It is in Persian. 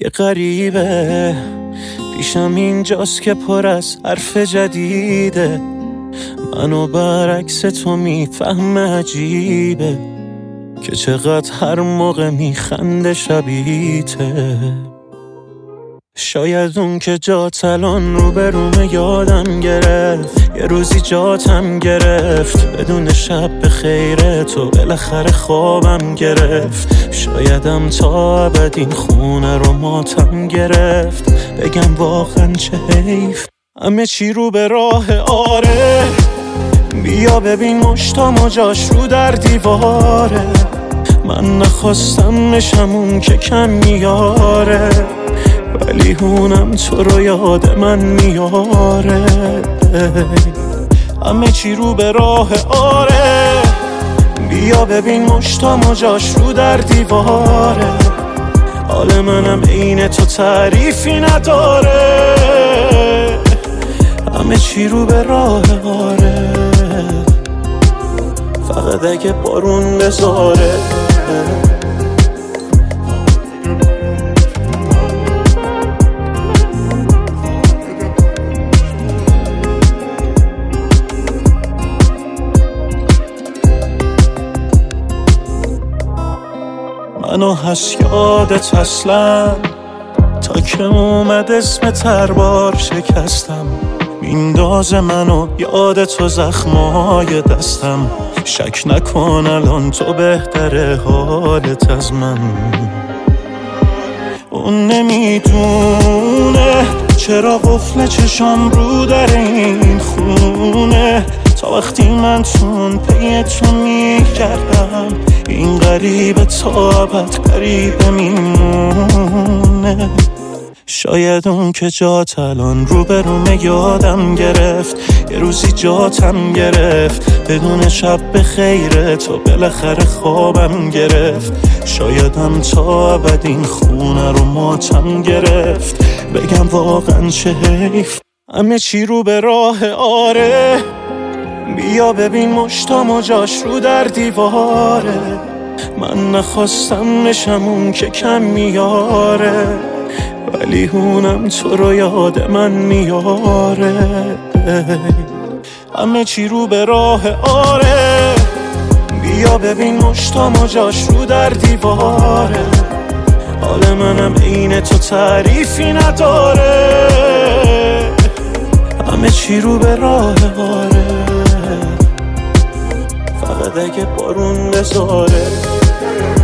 یه غریبه پیشم اینجاست که پر از حرف جدیده، منو برعکس تو میفهم عجیبه که چقدر هر موقع میخنده شبیته. شاید اون که جات الان رو به روم یادم گرفت، یه روزی جاتم گرفت، بدون شب به خیره تو بالاخره خوابم گرفت. شایدم تا ابد این خونه رو ماتم گرفت، بگم واقعا چه حیف همه چی رو به راه. آره بیا ببین مشتام و جاش رو در دیواره، من نخواستم نشم اون که کم میاره، ولی هونم تو رو یاد من میاره. همه چی رو به راه. آره بیا ببین مشتام و جاش رو در دیواره، حال منم عین تو تعریفی نداره. همه چی رو به راه. آره فقط اگه بارون بزاره. منو هست یادت اصلا تا که اومد اسم تربار شکستم، میندازه منو یاد تو زخمای دستم. شک نکن الان تو بهتره حالت از من. اون نمیدونه چرا قفل چشام رو در این خونه، تا وقتی من تون پی تو میگردم این غریبه تا ابد غریبه میمونه. شاید اون که جات الان رو به روم یادم گرفت، یه روزی جاتم گرفت، بدون شب به خیره تو بالاخره خوابم گرفت. شایدم تا ابد این خونه رو ماتم گرفت، بگم واقعا چه حیف همه چی رو به راه. آره بیا ببین مشتام و جاش رو در دیواره، من نخواستم نشم اون که کم میاره، ولی هونم تو رو یاد من میاره. همه چی رو به راه. آره بیا ببین مشتام و جاش رو در دیواره، حال منم عین تو تعریفی نداره. همه چی رو به راه. آره فقط اگه بارون بزاره.